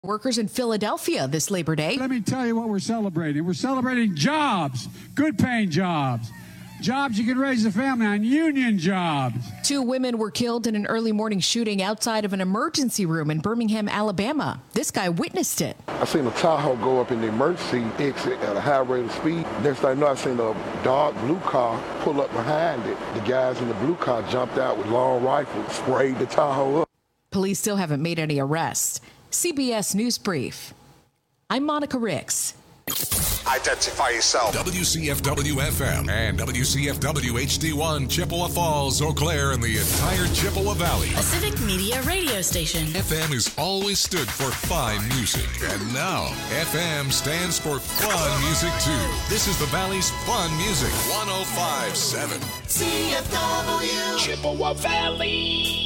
Workers in Philadelphia this Labor Day. Let me tell you what we're celebrating. We're celebrating jobs, good-paying jobs. Jobs you can raise a family on, union jobs. 2 women were killed in an early morning shooting outside of an emergency room in Birmingham, Alabama. This guy witnessed it. I seen a Tahoe go up in the emergency exit at a high rate of speed. Next thing I know, I seen a dark blue car pull up behind it. The guys in the blue car jumped out with long rifles, sprayed the Tahoe up. Police still haven't made any arrests. CBS News Brief. I'm Monica Ricks. Identify yourself. WCFW-FM and WCFW-HD1, Chippewa Falls, Eau Claire, and the entire Chippewa Valley. A civic media radio station. FM has always stood for fine music. And now, FM stands for fun music, too. This is the Valley's fun music. 105.7. CFW. Chippewa Valley.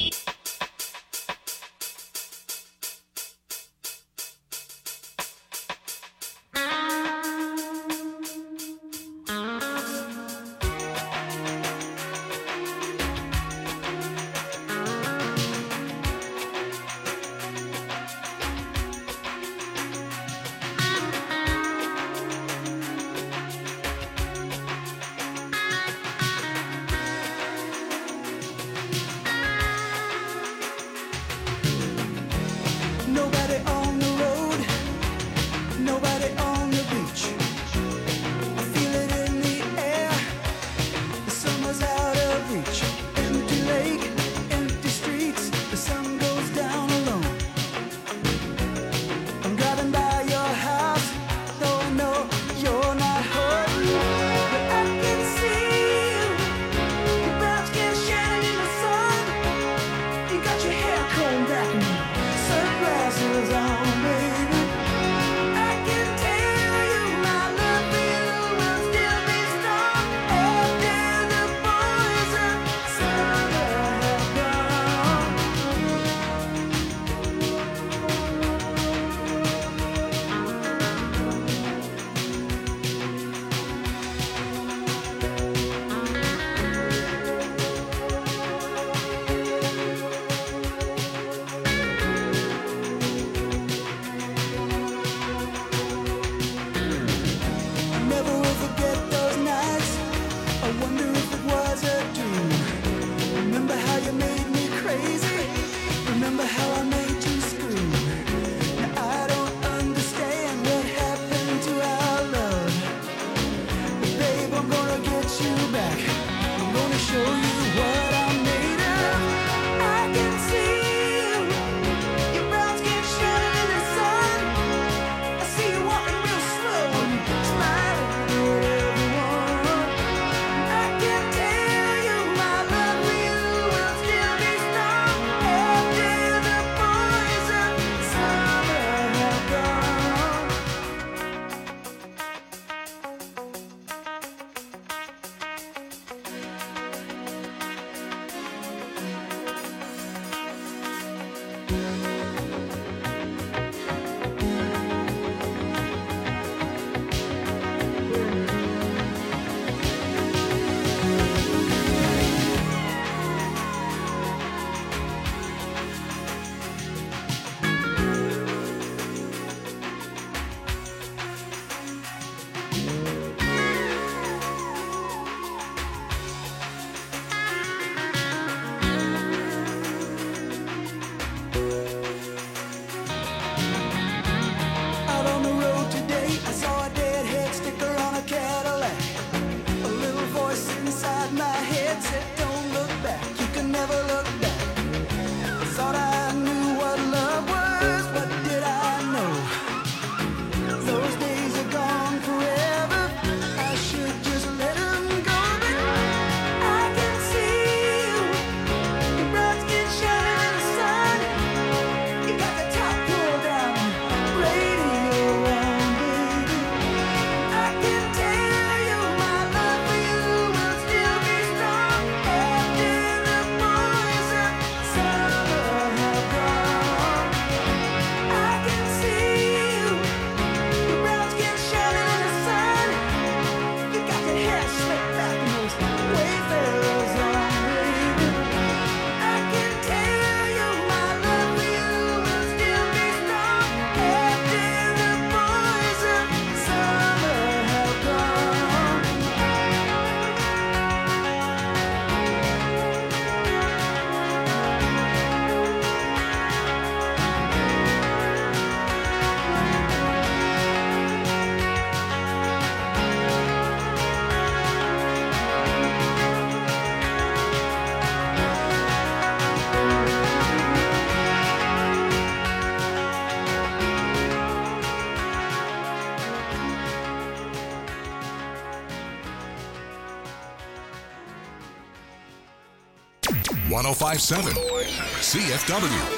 1057 CFW.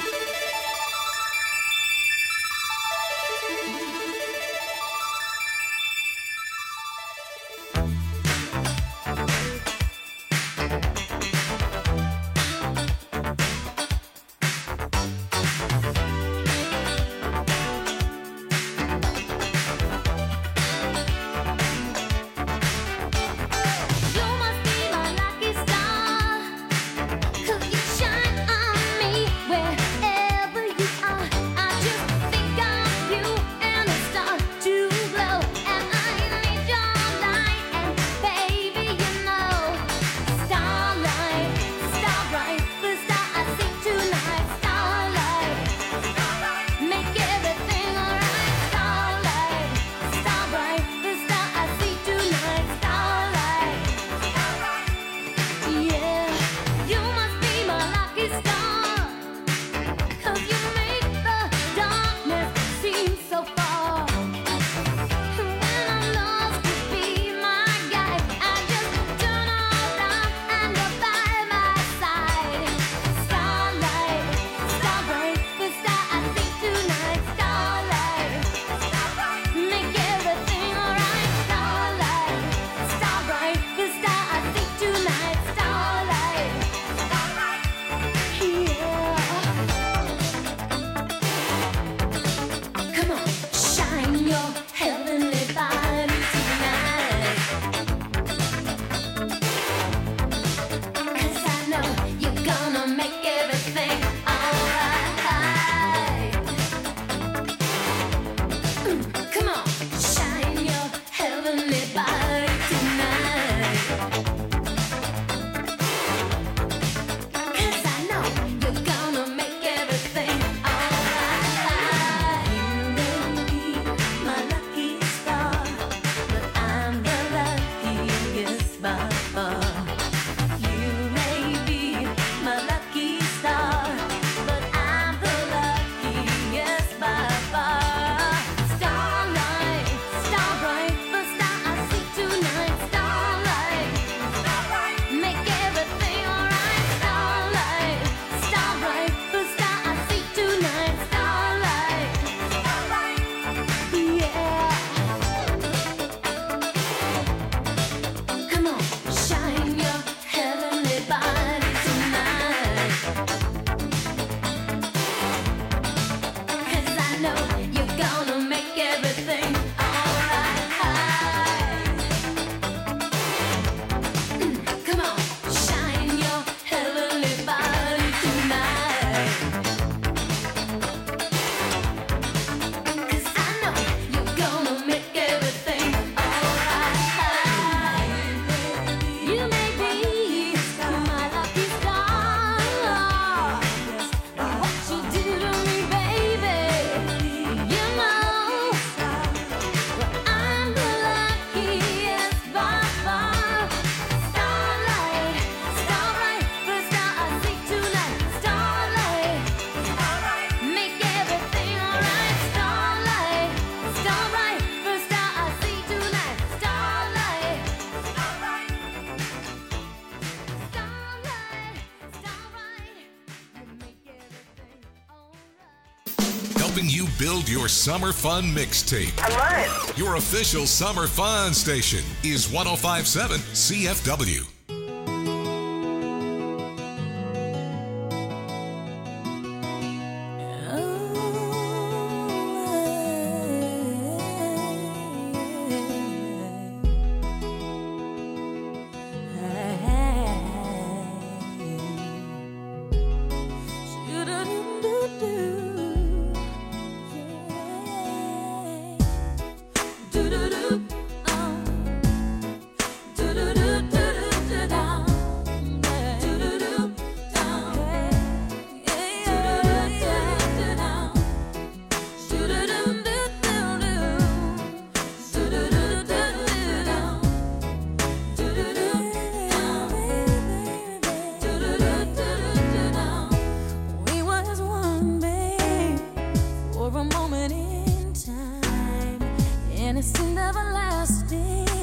Helping you build your summer fun mixtape. I love it. Your official summer fun station is 1057 CFW.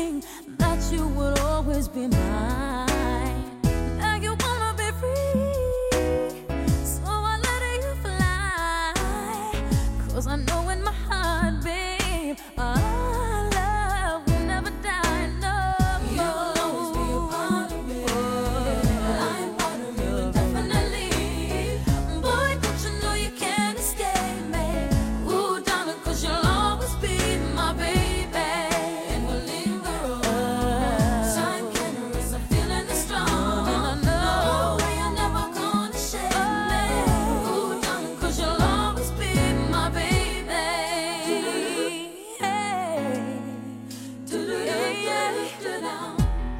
Be mine. Now you wanna be free. heart, babe. Our love will never die, no. You'll always be a part of me. I'm part of you indefinitely. Boy, don't you know you can't escape me? Ooh, darling, 'cause you'll always be my baby. And we'll linger on. Time can't erase a feeling that's strong. And I know you're never gonna shake me. Ooh, darling, 'cause you'll always be my baby. Hey. Do-do-do-do-do-down.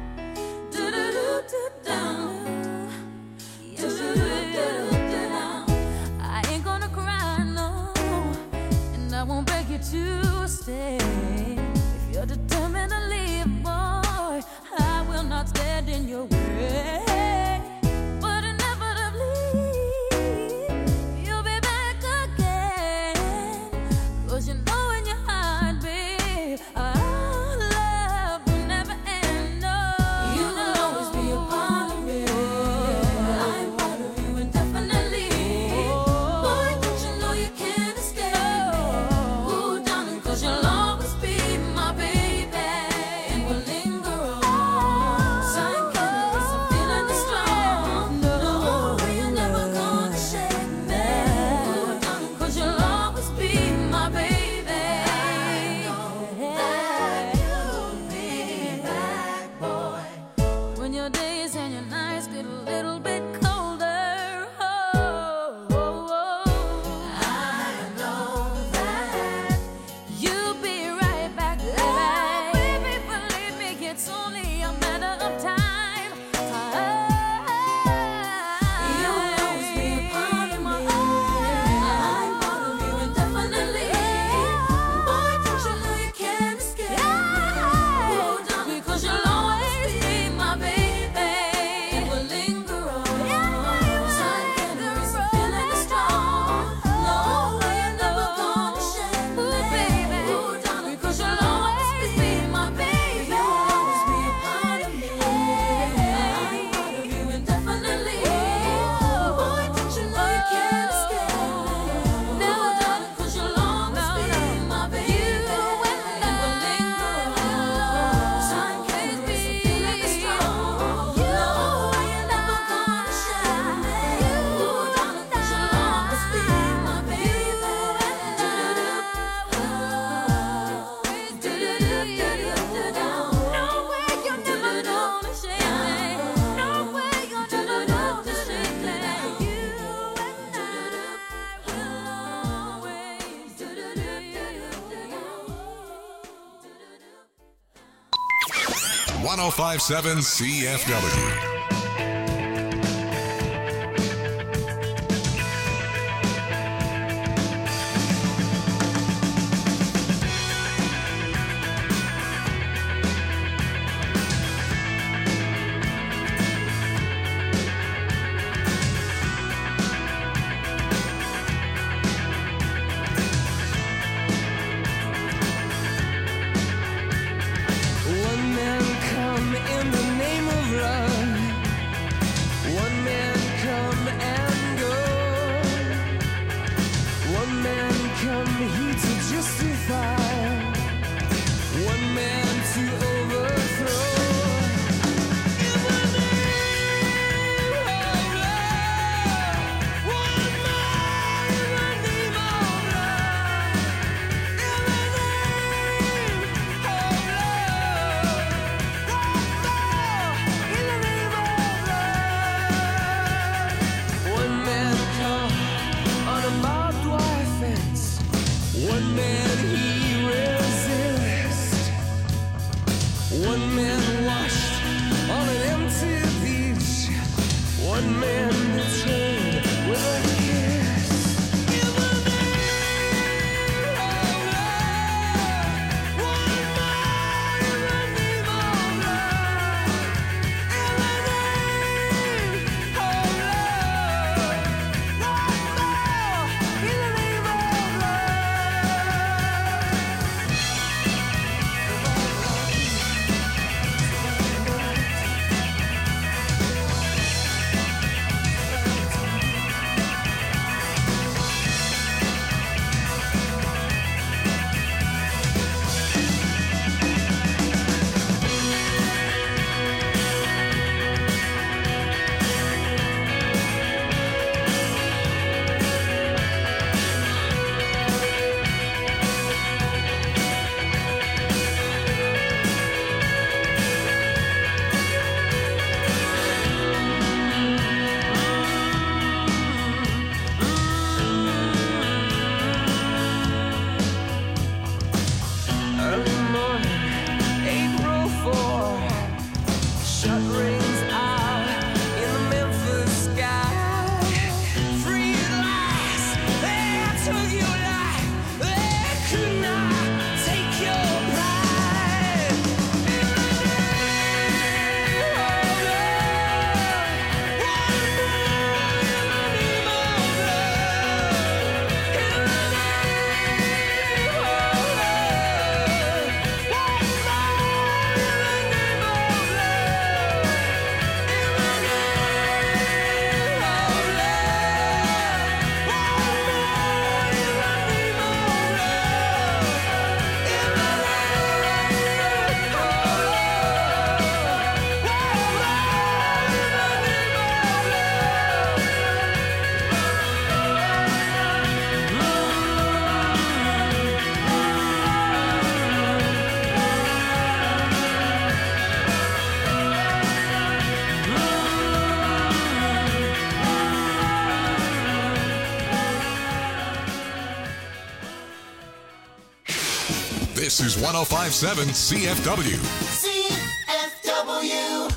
Do-do-do-do-down. Do-do-do-do-do-down. I ain't gonna cry, no, and I won't beg you to stay. If you're determined to leave, boy, I will not stand in your way. But inevitably, you'll be back again. 'Cause you know in your heart, babe, our love will never end, no. You'll always be a part of me. I'm part of you indefinitely. Boy, don't you know you can't escape me? Ooh, darling, 'cause you'll always be my baby. And we'll linger on. Time can't erase a feeling that's strong. No, you're never gonna shake me. Ooh, darling, 'cause you'll always be my baby. That you'll be back, boy. When your days and your nights get a little bit colder, I know that you'll be right back, baby. Believe me, it's only a matter of time. You'll always be a part of me. I'm part of you indefinitely. Boy, don't you know you can't escape me? Oh, darling, 'cause you'll always be my baby. And we'll linger on. Time can't erase a feeling that's strong. No, you're never gonna shake me, baby. Oh, darling, 'cause you'll always be my baby. You'll always be a part of me. I'm part of you indefinitely. Boy, don't you know you can't escape me? No, darling, 'cause you'll always be my baby. And we'll linger on. Time can't erase a feeling that's strong. No, you're never gonna shake me. Oh, darling, 'cause you'll always be my baby. No way you're never gonna shake me. No way you're never gonna shake me. You and I will always do. 1057 CFW. One man come in the name of love. One man come and go. One man come here to justify. One man to overthrow. In the name of love. One man in the name of love. In the name of love. One man come on a barbed wire fence. One man he resist. One man washed on an empty beach. One man betrayed with a kiss. In the name of love. One man in the name of love. In the name of love. In the name of love. This is 105.7 CFW. CFW.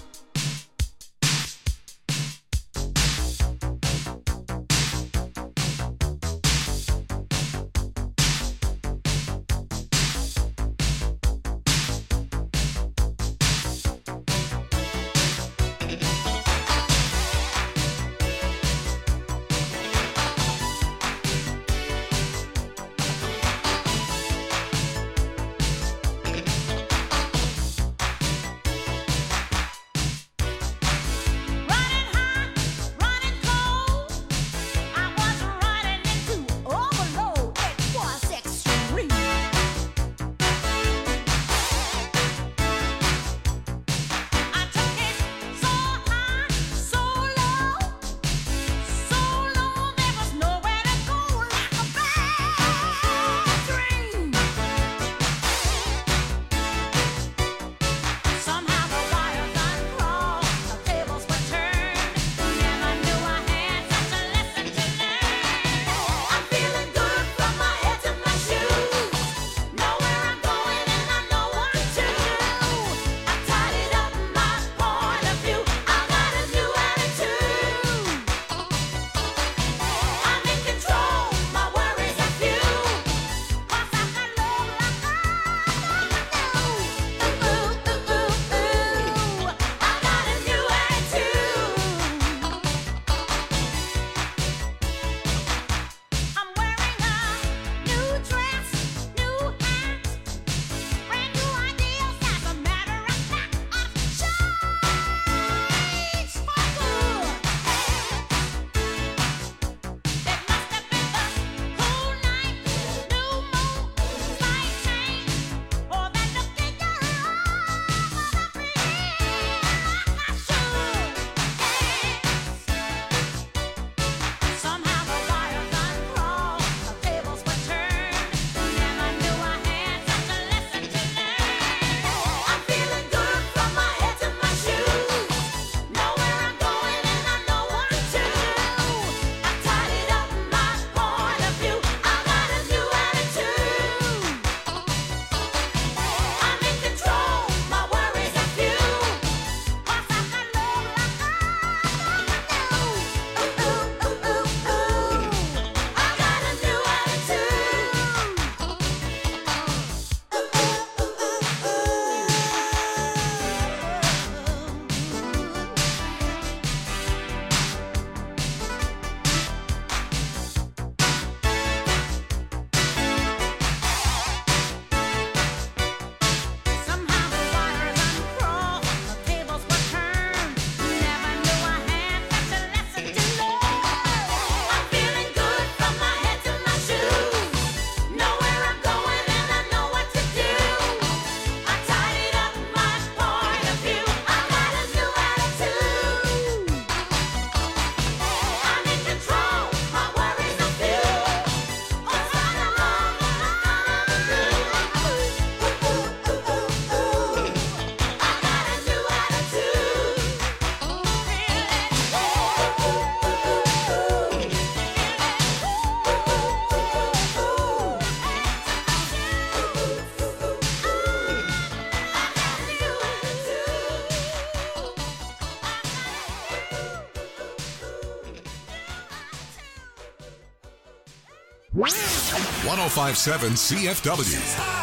.5.7 CFW,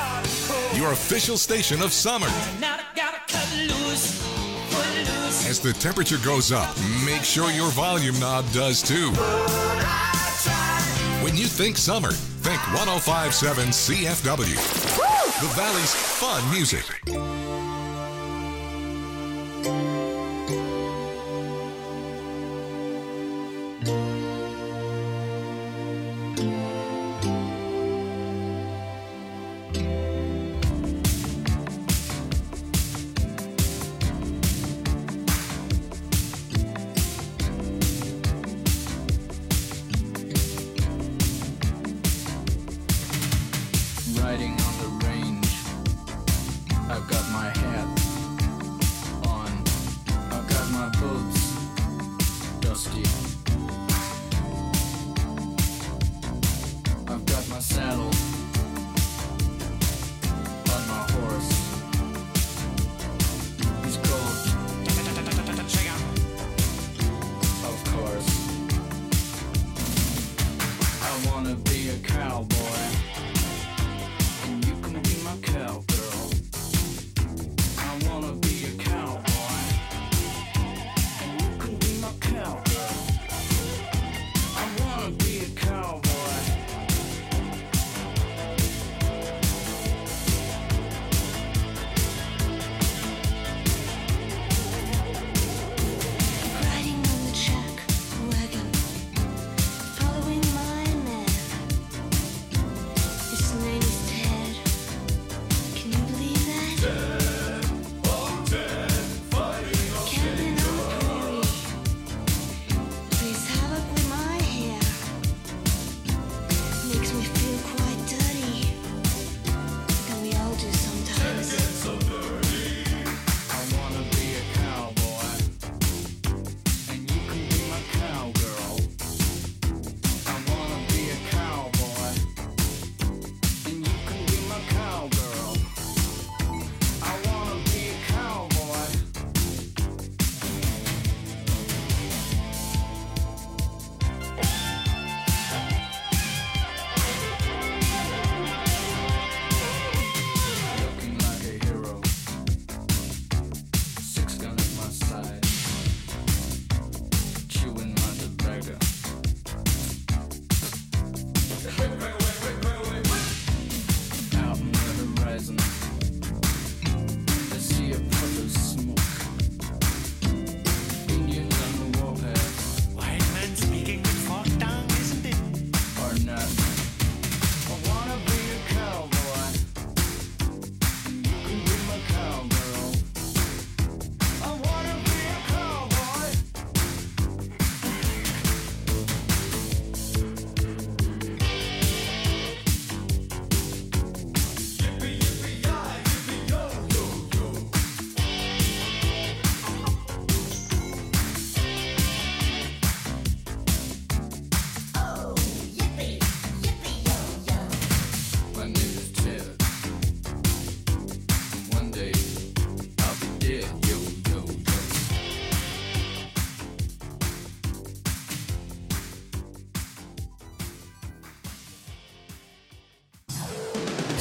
your official station of summer. As the temperature goes up, make sure your volume knob does too. When you think summer, think 105.7 CFW, the Valley's fun music.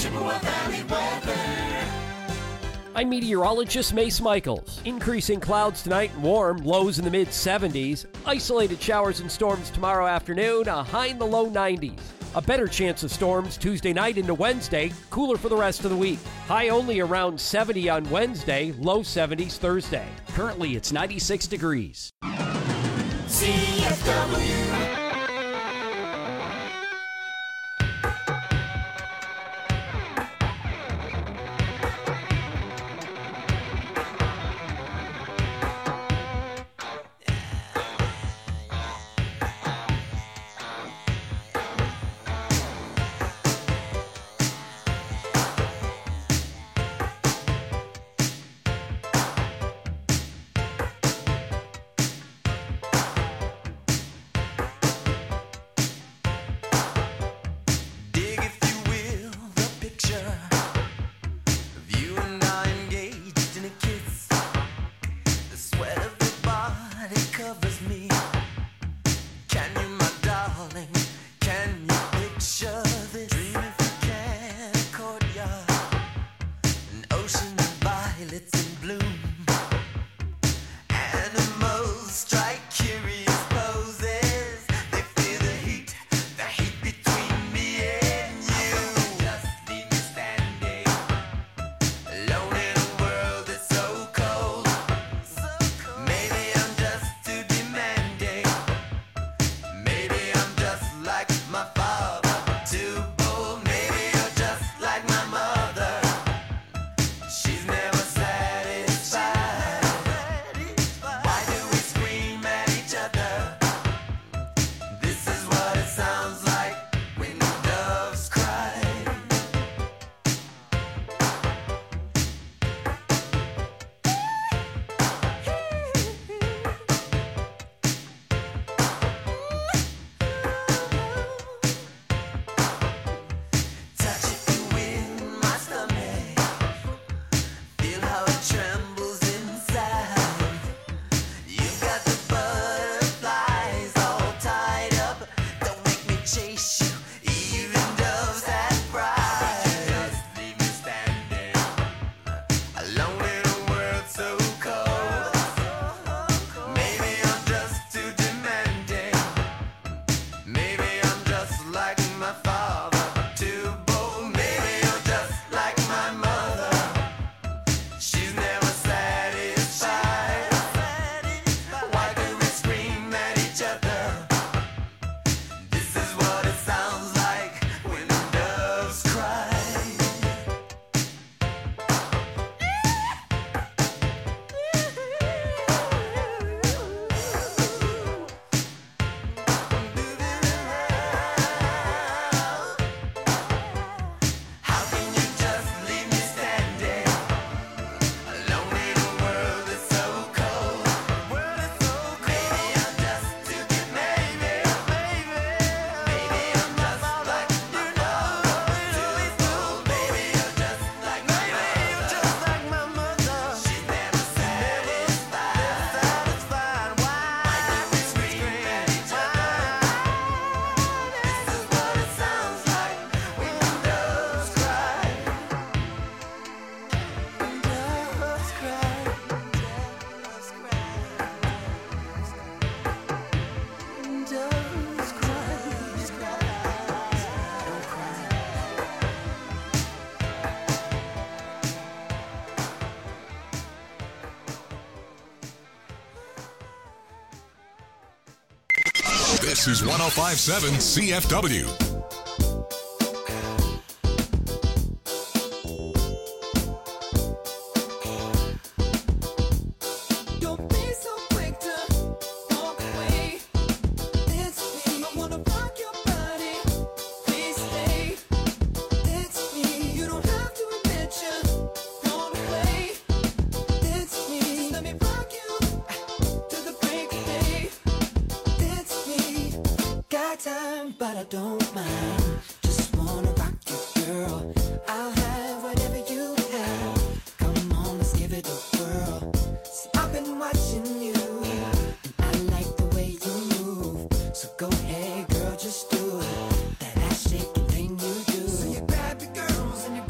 Chippewa Valley weather. I'm meteorologist Mace Michaels. Increasing clouds tonight and warm, lows in the mid-70s. Isolated showers and storms tomorrow afternoon, a high in the low 90s. A better chance of storms Tuesday night into Wednesday, cooler for the rest of the week. High only around 70 on Wednesday, low 70s Thursday. Currently, it's 96 degrees. CFW. This is 105.7 CFW. But I don't mind. Just wanna rock you, girl. I'll have whatever you have. Come on, let's give it a whirl. See, I've been watching you, and I like the way you move. So go ahead, girl, just do it. That ass shaking thing you do. So you grab your girls and you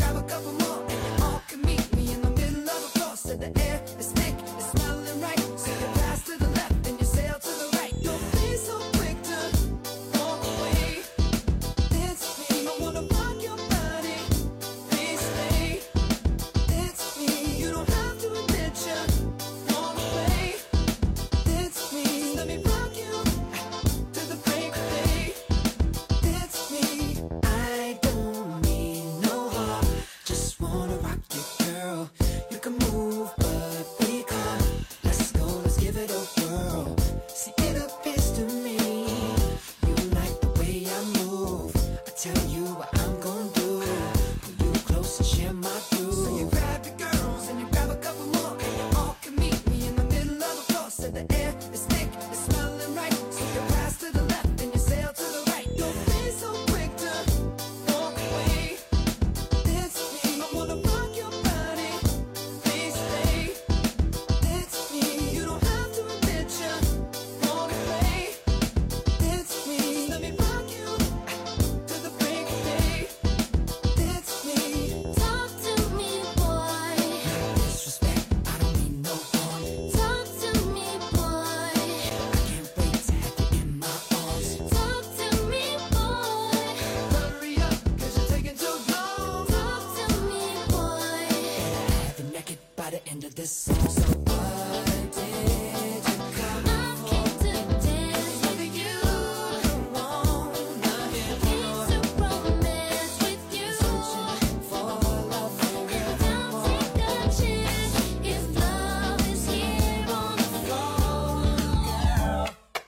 end of this song. So what did you come for? To dance with you. Come on, came to romance with you. Searching for love for real. Don't take a chance if love is here on the floor, girl.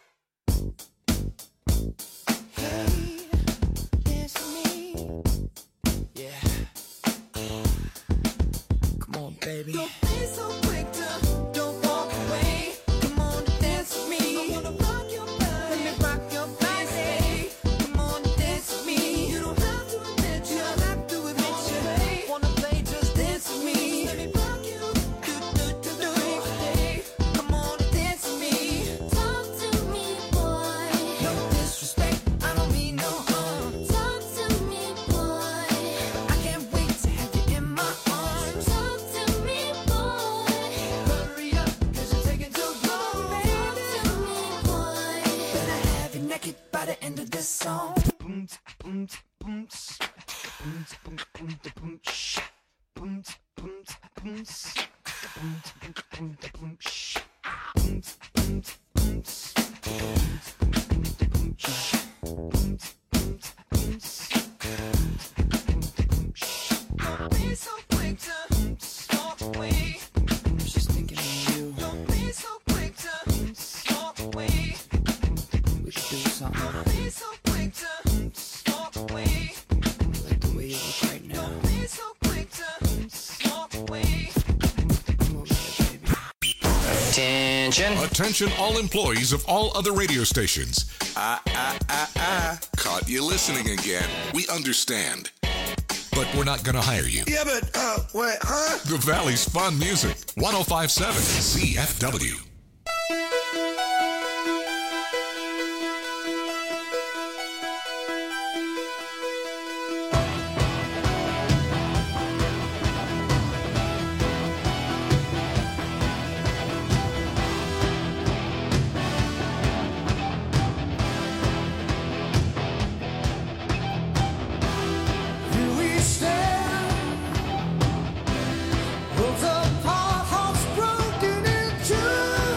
Hey, dance with me. Yeah. Come on, baby. Don't be so quick to don't walk away. Come on, dance with me. I wanna rock your body. Let me rock your body. Come on, dance with me. You don't have to admit you. Don't have to admit you. Wanna play, just dance with me. Let me rock you. Do. Come on, dance with me. Talk to me, boy. No disrespect, I don't mean no harm. Talk to me, boy. I can't wait to have you in my arms. Talk to me, boy. Hurry up, 'cause you're taking too long, baby. Talk to me, boy. Better have you naked by the end of this song. Boom, boom, boom, boom, boom, boom, boom, shh. Boom, boom, boom, boom, boom, boom, boom, shh. Boom, boom, boom, boom, shh. Boom, boom, boom, don't be so quick to walk away. I'm just thinking of you. Don't be so quick to walk away. We should do something. Don't be so quick to walk away. I like the way you look right now. Don't be so quick to walk away. Come over here, baby. Attention all employees of all other radio stations. Caught you listening again. We understand. But we're not going to hire you. Yeah, but, wait, huh? The Valley's Fun Music. 105.7 CFW. Here we stand, worlds apart, hearts broken in two.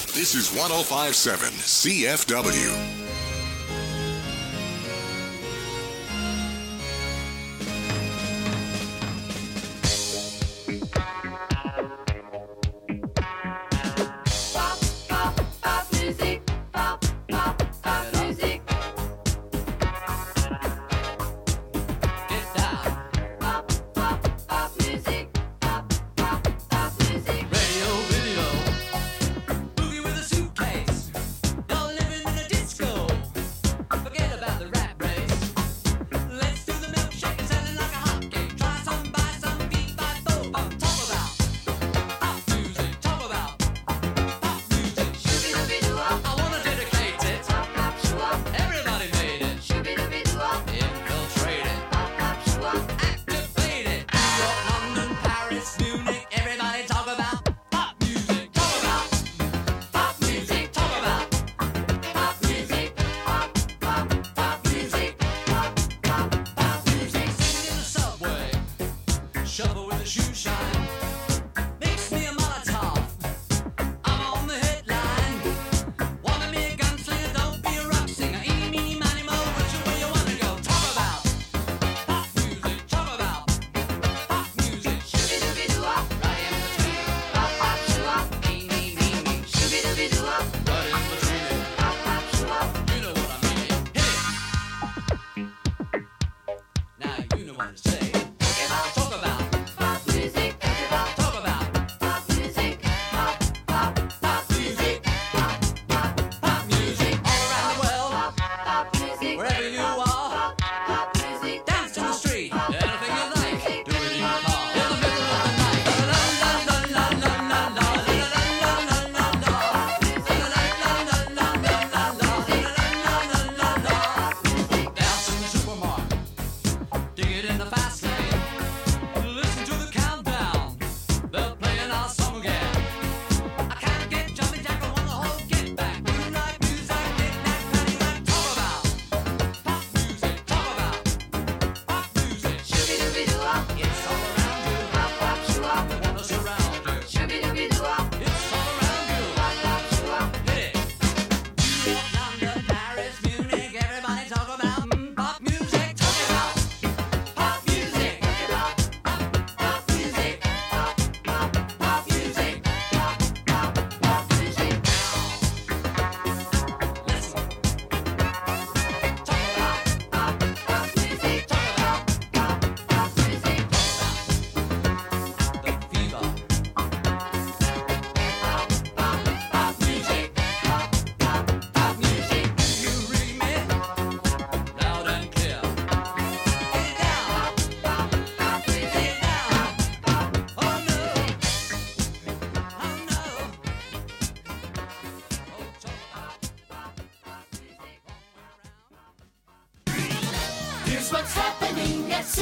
This is 105.7 CFW. What's happening at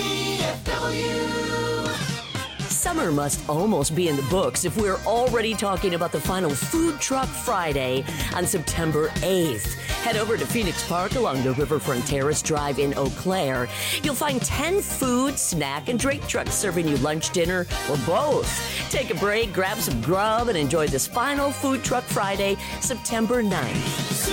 CFW? Summer must almost be in the books if we're already talking about the final Food Truck Friday on September 8th. Head over to Phoenix Park along the Riverfront Terrace Drive in Eau Claire. You'll find 10 food, snack, and drink trucks serving you lunch, dinner, or both. Take a break, grab some grub, and enjoy this final Food Truck Friday, September 9th.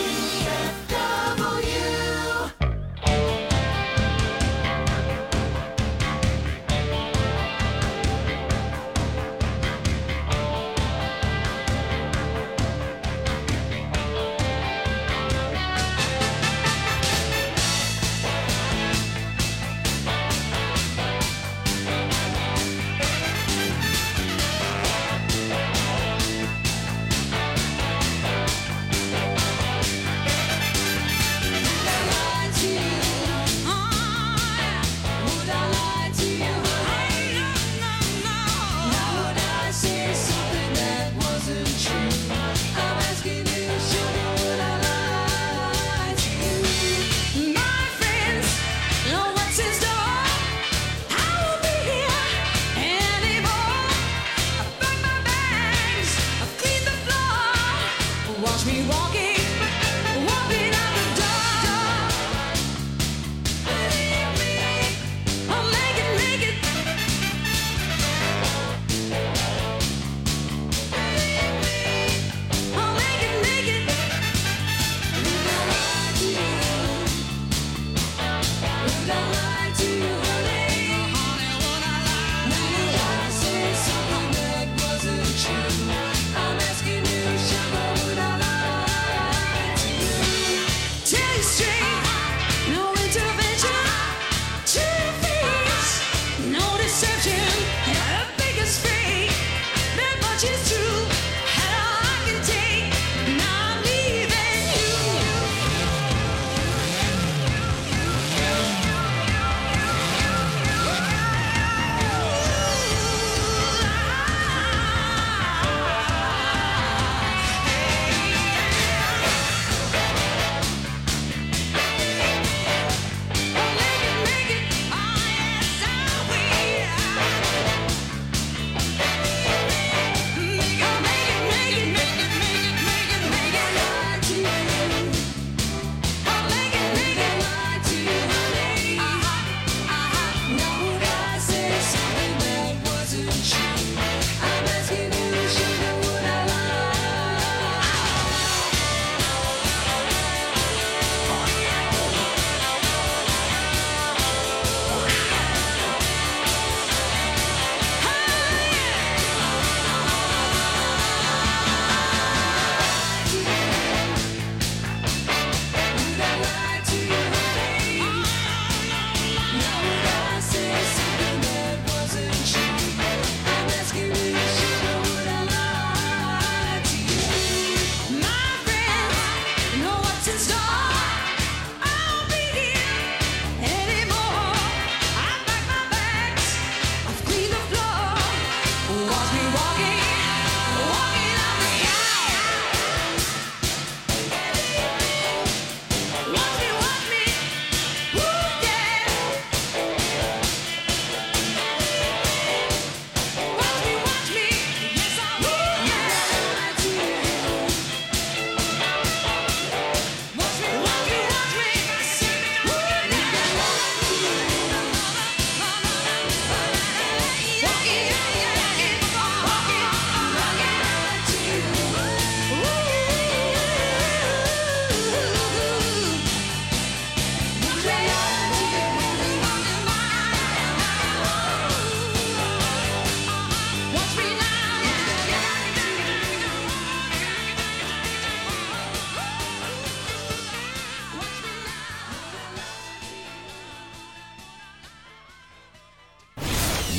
I'll make it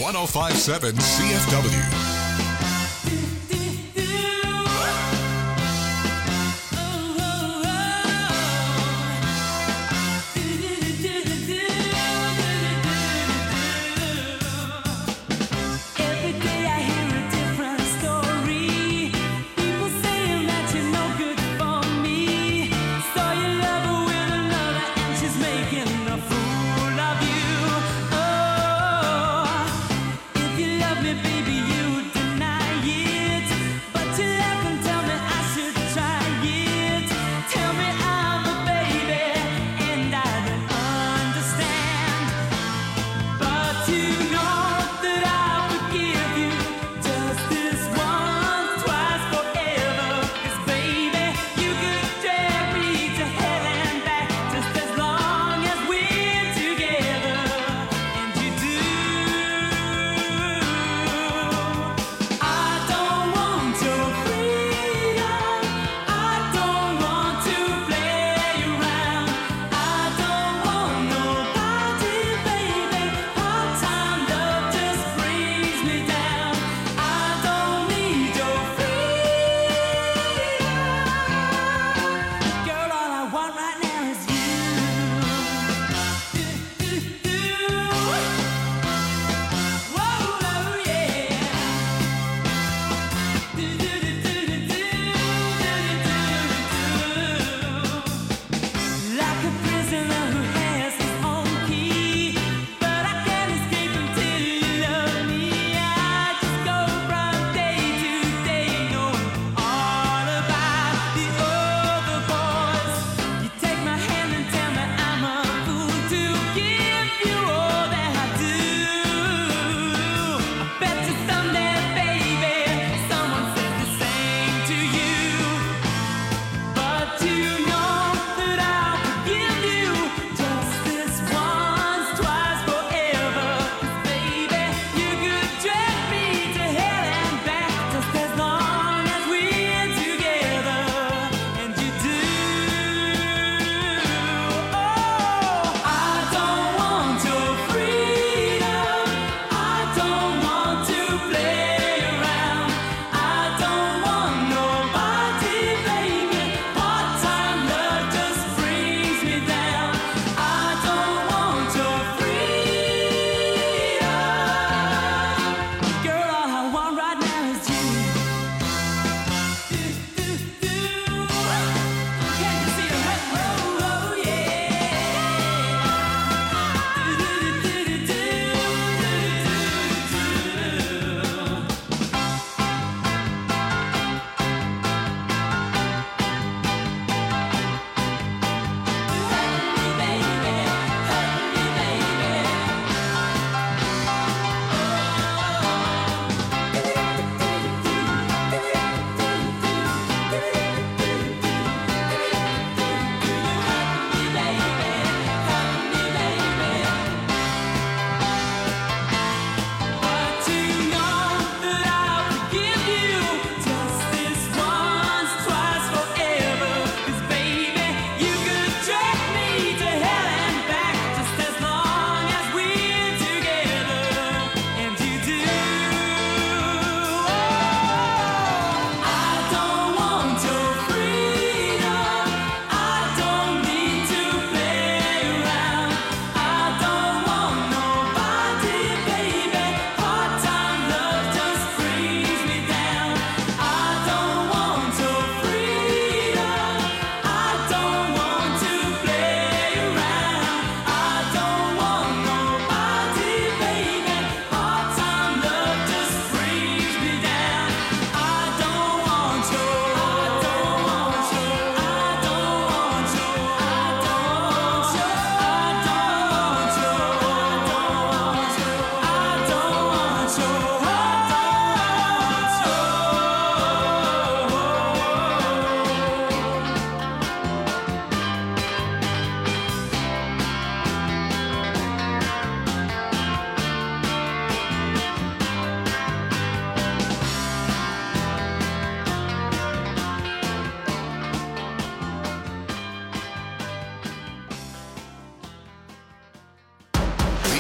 105.7 CFW. If you love me, baby, you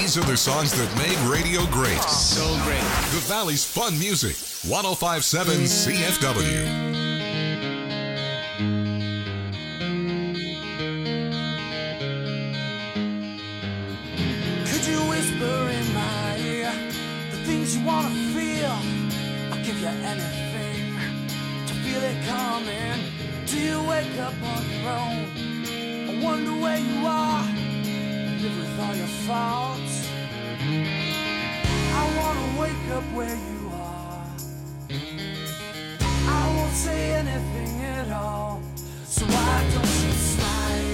These are the songs that made radio great. So great. The Valley's Fun Music. 105.7 CFW. You wanna feel, I'll give you anything to feel it coming. Do you wake up on your own? I wonder where you are, live with all your faults. I wanna wake up where you are. I won't say anything at all, so why don't you slide?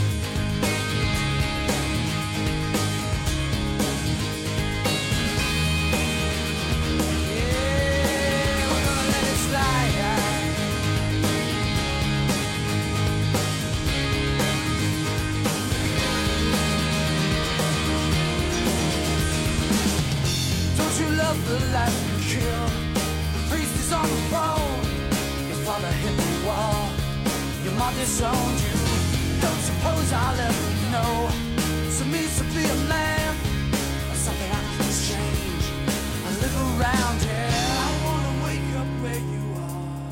The life you killed, the priest is on the phone. Your father hit the wall, your mom disowned you. Don't suppose I'll ever know. So means to be a man, or something I can change. I live around here. I wanna wake up where you are.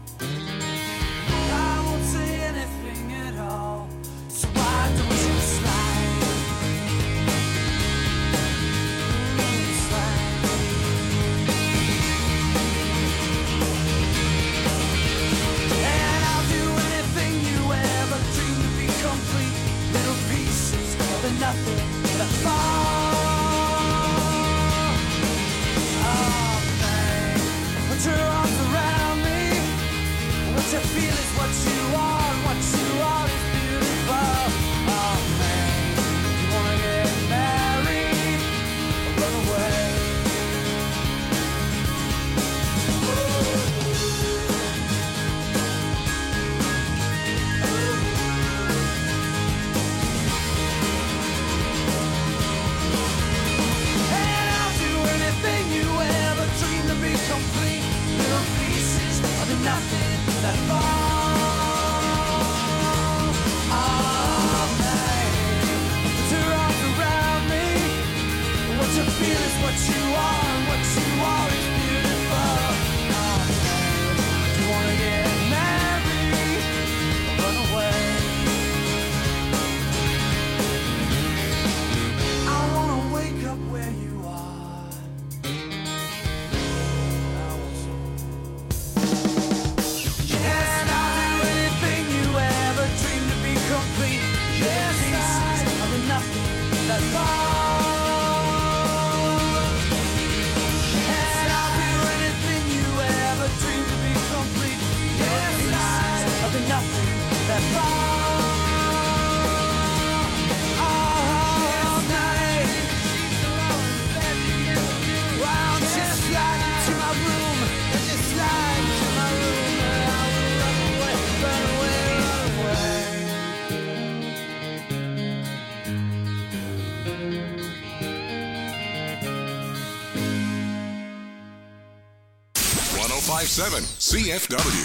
I won't say anything at all, so why don't you slide? Nothing but fall. Oh, man. Put your arms around me. What you feel is what you are, and what you are is beautiful. Oh, man. You wanna get married or run away? Nothing that falls. Oh, man. Put your arms around me. What you feel is what you are, and what you are is beautiful. Oh, man. You wanna get married or run away? I wanna wake up where you are. That falls. And I'll do anything you ever dreamed to be complete. Yes, I'll do nothing that falls. All night. Well, just slide into my room. Just slide into my room. And I will run away, run away, run away. 105.7 CFW.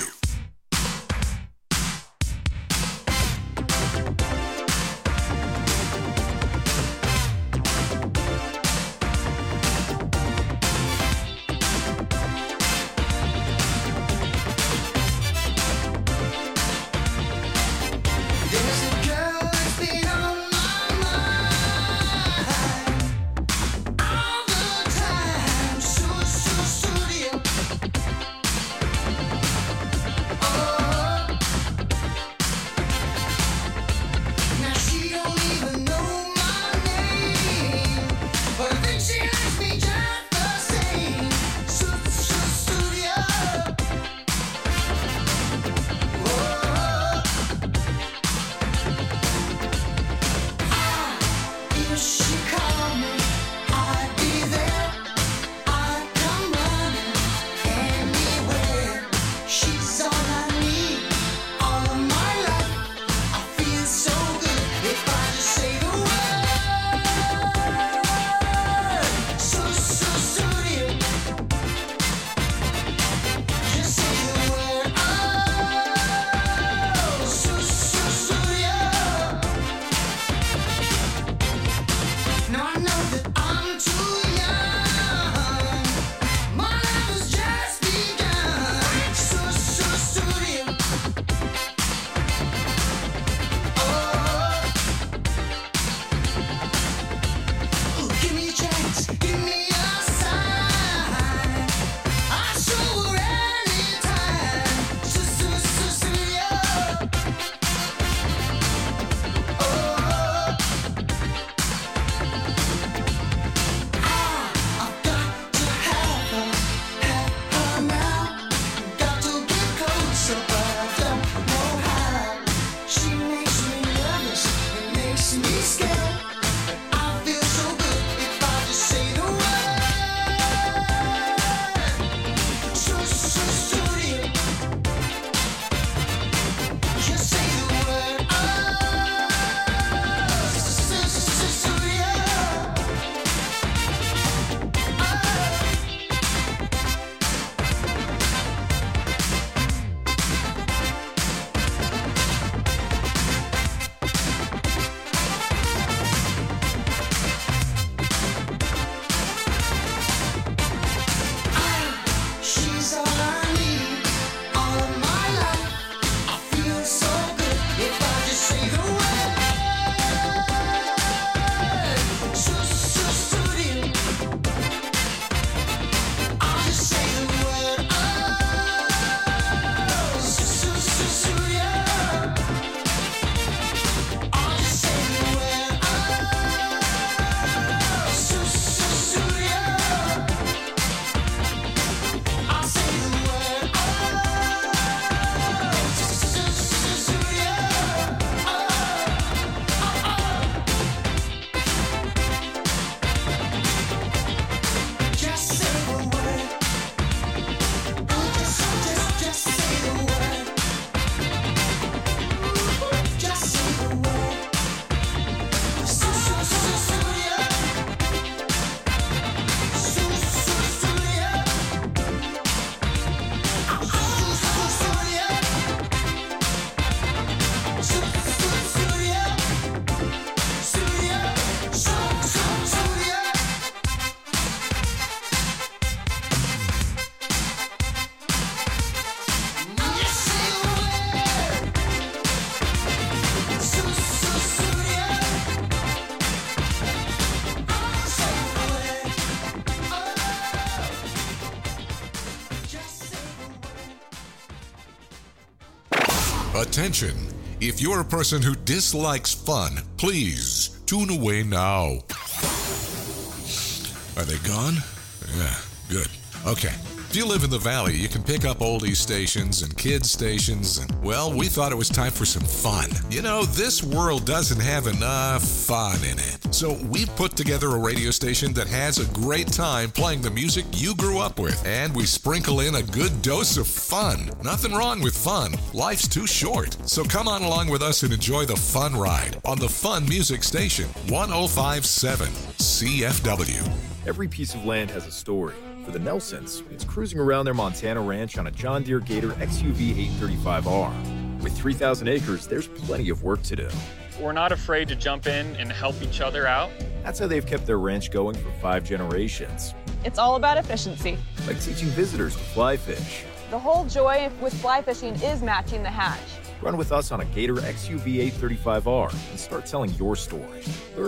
Attention! If you're a person who dislikes fun, please tune away now. Are they gone? Yeah, good. Okay. If you live in the Valley, you can pick up oldies stations and kids stations, and, well, we thought it was time for some fun. You know, this world doesn't have enough fun in it. So we've put together a radio station that has a great time playing the music you grew up with, and we sprinkle in a good dose of fun. Nothing wrong with fun. Life's too short. So come on along with us and enjoy the fun ride on the Fun Music Station, 105.7 CFW. Every piece of land has a story. For the Nelsons, it's cruising around their Montana ranch on a John Deere Gator XUV 835R. With 3,000 acres, there's plenty of work to do. We're not afraid to jump in and help each other out. That's how they've kept their ranch going for 5 generations. It's all about efficiency. Like teaching visitors to fly fish. The whole joy with fly fishing is matching the hatch. Run with us on a Gator XUV 835R and start telling your story.